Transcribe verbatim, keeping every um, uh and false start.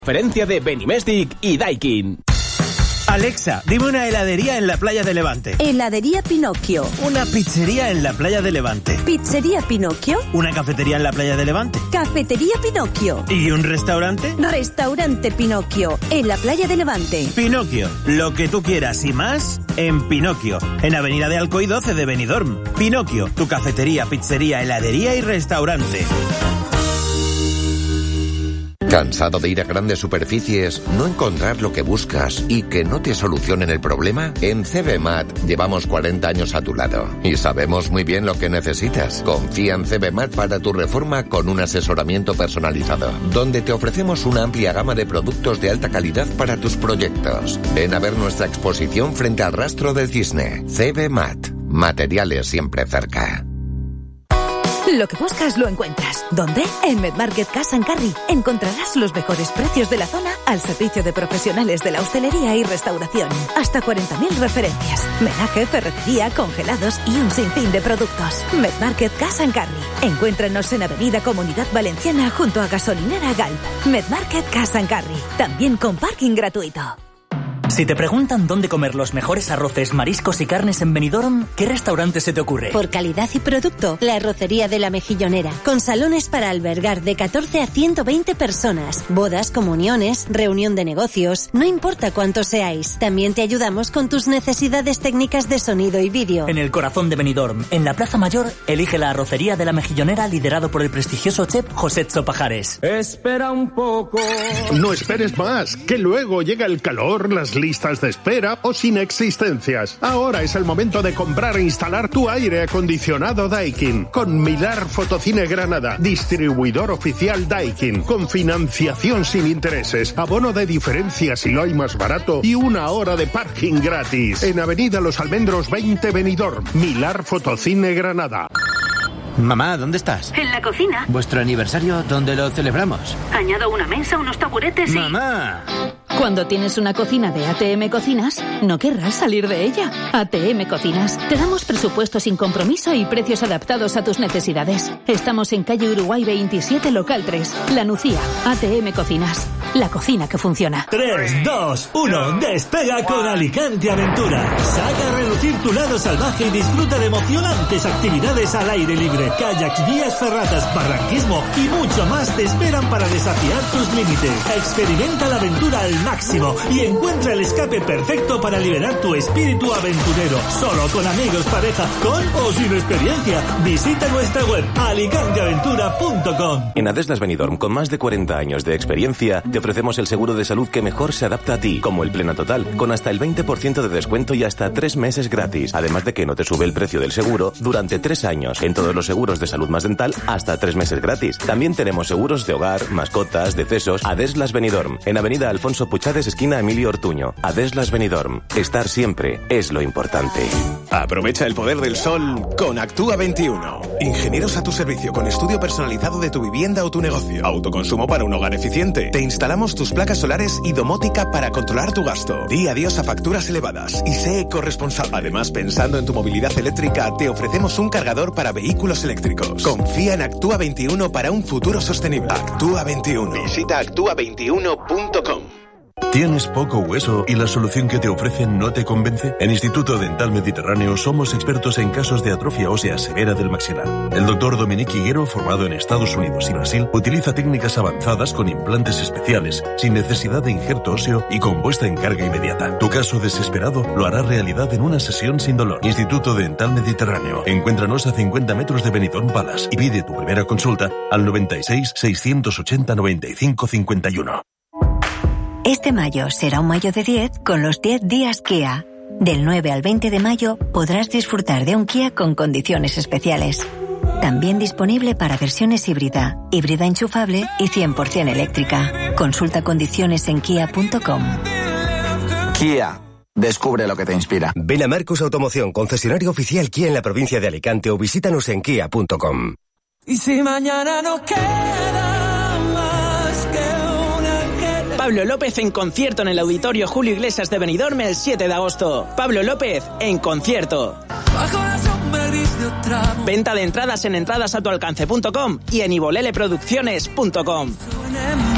Conferencia de Benimestic y Daikin. Alexa, dime una heladería en la playa de Levante. Heladería Pinocchio. Una pizzería en la playa de Levante. Pizzería Pinocchio. Una cafetería en la playa de Levante. Cafetería Pinocchio. ¿Y un restaurante? Restaurante Pinocchio, en la playa de Levante. Pinocchio, lo que tú quieras y más en Pinocchio, en Avenida de Alcoy doce de Benidorm. Pinocchio, tu cafetería, pizzería, heladería y restaurante. ¿Cansado de ir a grandes superficies, no encontrar lo que buscas y que no te solucionen el problema? En C B Mat llevamos cuarenta años a tu lado y sabemos muy bien lo que necesitas. Confía en C B Mat para tu reforma con un asesoramiento personalizado, donde te ofrecemos una amplia gama de productos de alta calidad para tus proyectos. Ven a ver nuestra exposición frente al Rastro del Cisne. C B Mat. Materiales siempre cerca. Lo que buscas lo encuentras. ¿Dónde? En MedMarket Cash and Carry. Encontrarás los mejores precios de la zona al servicio de profesionales de la hostelería y restauración. Hasta cuarenta mil referencias. Menaje, ferretería, congelados y un sinfín de productos. MedMarket Cash and Carry. Encuéntranos en Avenida Comunidad Valenciana junto a Gasolinera Galp. MedMarket Cash and Carry. También con parking gratuito. Si te preguntan dónde comer los mejores arroces, mariscos y carnes en Benidorm, ¿qué restaurante se te ocurre? Por calidad y producto, la Arrocería de la Mejillonera, con salones para albergar de catorce a ciento veinte personas, bodas, comuniones, reunión de negocios, no importa cuántos seáis. También te ayudamos con tus necesidades técnicas de sonido y vídeo. En el corazón de Benidorm, en la Plaza Mayor, elige la Arrocería de la Mejillonera, liderado por el prestigioso chef José Pajares. Espera un poco. No esperes más, que luego llega el calor, las listas de espera o sin existencias. Ahora es el momento de comprar e instalar tu aire acondicionado Daikin con Milar Fotocine Granada, distribuidor oficial Daikin, con financiación sin intereses, abono de diferencia si lo hay más barato y una hora de parking gratis. En Avenida Los Almendros veinte Benidorm, Milar Fotocine Granada. Mamá, ¿dónde estás? En la cocina. ¿Vuestro aniversario dónde lo celebramos? Añado una mesa, unos taburetes y... ¡Mamá! Cuando tienes una cocina de A T M Cocinas, no querrás salir de ella. A T M Cocinas. Te damos presupuesto sin compromiso y precios adaptados a tus necesidades. Estamos en calle Uruguay veintisiete, local tres. La Nucía. A T M Cocinas. La cocina que funciona. tres, dos, uno. Despega con Alicante Aventura. Saca a relucir tu lado salvaje y disfruta de emocionantes actividades al aire libre. Kayaks, vías ferratas, barranquismo y mucho más te esperan para desafiar tus límites. Experimenta la aventura al máximo y encuentra el escape perfecto para liberar tu espíritu aventurero. Solo con amigos, pareja, con o sin experiencia. Visita nuestra web alicante aventura punto com. En Adeslas Benidorm, con más de cuarenta años de experiencia, te ofrecemos el seguro de salud que mejor se adapta a ti, como el Plena Total, con hasta el veinte por ciento de descuento y hasta tres meses gratis. Además de que no te sube el precio del seguro durante tres años. En todos los seguros de salud más dental, hasta tres meses gratis. También tenemos seguros de hogar, mascotas, decesos. Adeslas Benidorm, en Avenida Alfonso Puchades, esquina Emilio Ortuño. Adeslas Benidorm. Estar siempre es lo importante. Aprovecha el poder del sol con Actúa veintiuno. Ingenieros a tu servicio con estudio personalizado de tu vivienda o tu negocio. Autoconsumo para un hogar eficiente. Te instalamos tus placas solares y domótica para controlar tu gasto. Di adiós a facturas elevadas y sé ecorresponsable. Además, pensando en tu movilidad eléctrica, te ofrecemos un cargador para vehículos eléctricos. Confía en Actúa veintiuno para un futuro sostenible. Actúa veintiuno. Visita actúa veintiuno punto com. ¿Tienes poco hueso y la solución que te ofrecen no te convence? En Instituto Dental Mediterráneo somos expertos en casos de atrofia ósea severa del maxilar. El doctor Dominique Higuero, formado en Estados Unidos y Brasil, utiliza técnicas avanzadas con implantes especiales, sin necesidad de injerto óseo y con puesta en carga inmediata. Tu caso desesperado lo hará realidad en una sesión sin dolor. Instituto Dental Mediterráneo. Encuéntranos a cincuenta metros de Benidorm Palace y pide tu primera consulta al noventa y seis, seiscientos ochenta, noventa y cinco, cincuenta y uno. Este mayo será un mayo de diez con los diez días Kia. Del nueve al veinte de mayo podrás disfrutar de un Kia con condiciones especiales. También disponible para versiones híbrida, híbrida enchufable y cien por ciento eléctrica. Consulta condiciones en kia punto com. Kia. Descubre lo que te inspira. Ven a Marcus Automoción, concesionario oficial Kia en la provincia de Alicante, o visítanos en kia punto com. Y si mañana no queda... Pablo López en concierto en el Auditorio Julio Iglesias de Benidorm el siete de agosto. Pablo López en concierto. Venta de entradas en entradas a tu alcance punto com y en ibolele producciones punto com.